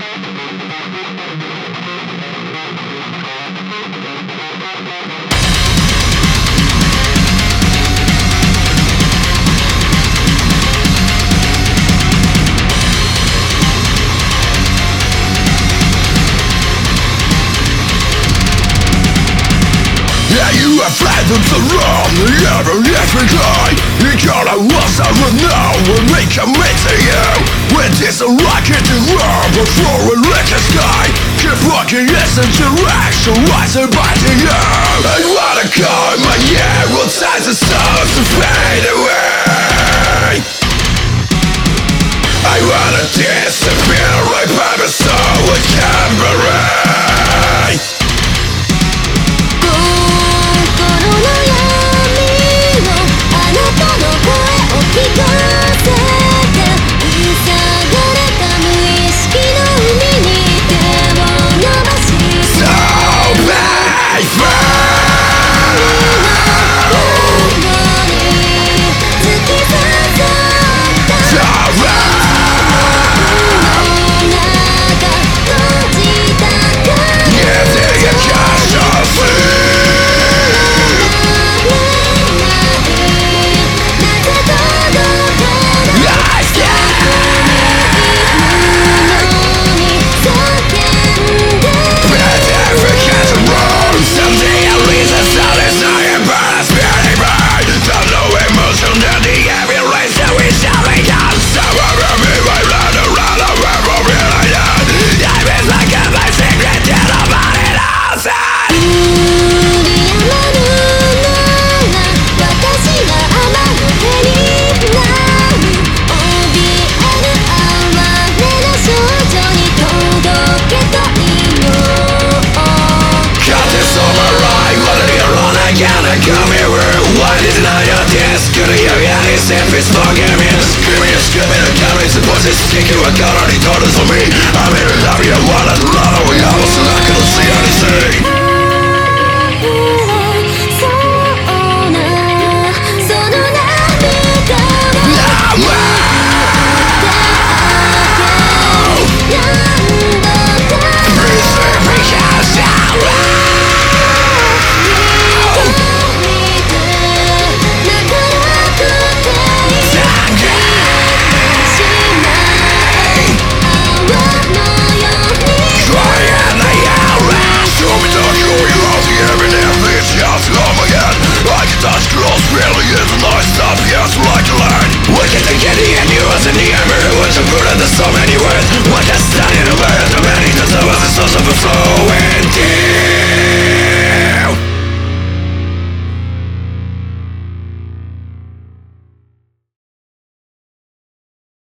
You have fled from the wrong, never yet begun. You gotta was I will know when we commit to you. When this a rocket to run before we let the sky. Keep walking yes in direction, rising back to you. I wanna call my arrow times the stars to fade away. I wanna disappear right by my soul with Camberray. Screaming, screaming, the camera is taking what God already told us for me. I'm here to love you, I wanna love